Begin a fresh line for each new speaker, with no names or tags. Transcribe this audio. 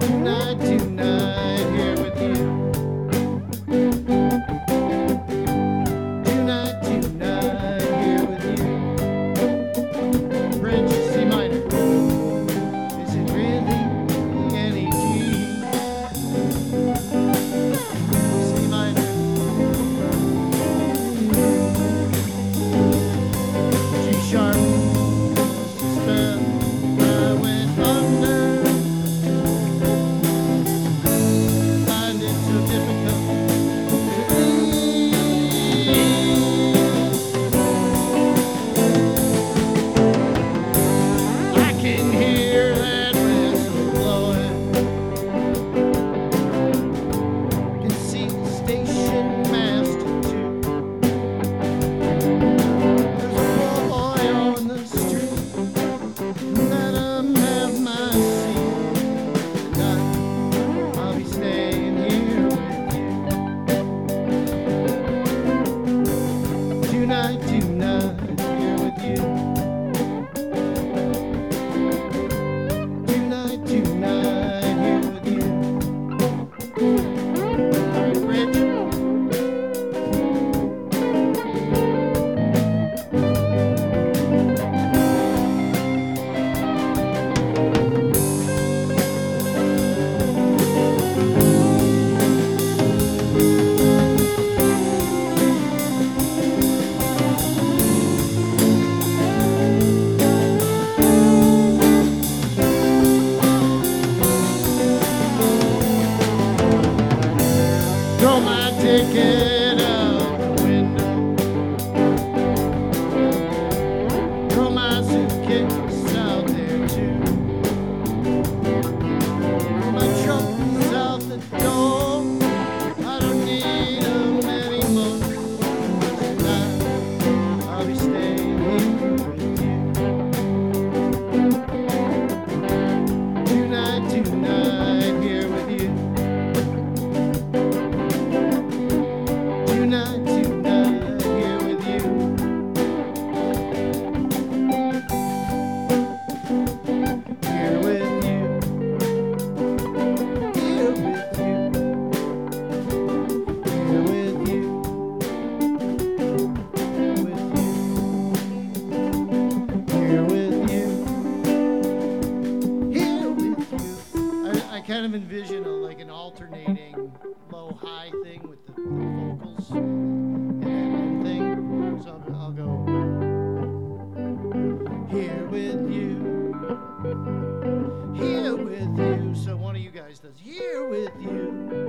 Tonight, here with you. Tonight, here with you. Bridge, C minor. Is it really any G? C minor. G sharp. Suspend. I went under. Find it so difficult to I can hear that whistle blowing. Can see the station master too. There's a poor boy on the street. Let him have my seat. Tonight, I'll be staying here with you. Tonight, here with you. Tonight, here with you. All right, Rich. Throw my ticket out the window. Throw my suitcase out there too. My trunk's out the door. I don't need 'em anymore. Tonight, I'll be staying here with you. Tonight, here with you. Tonight, here with you. Here with you. Here with you. Here with you. Here with you. Here with you. I kind of envision like an alternating low-high thing with the vocals and that end thing. So I'll go here with you. Here with you. So one of you guys does here with you.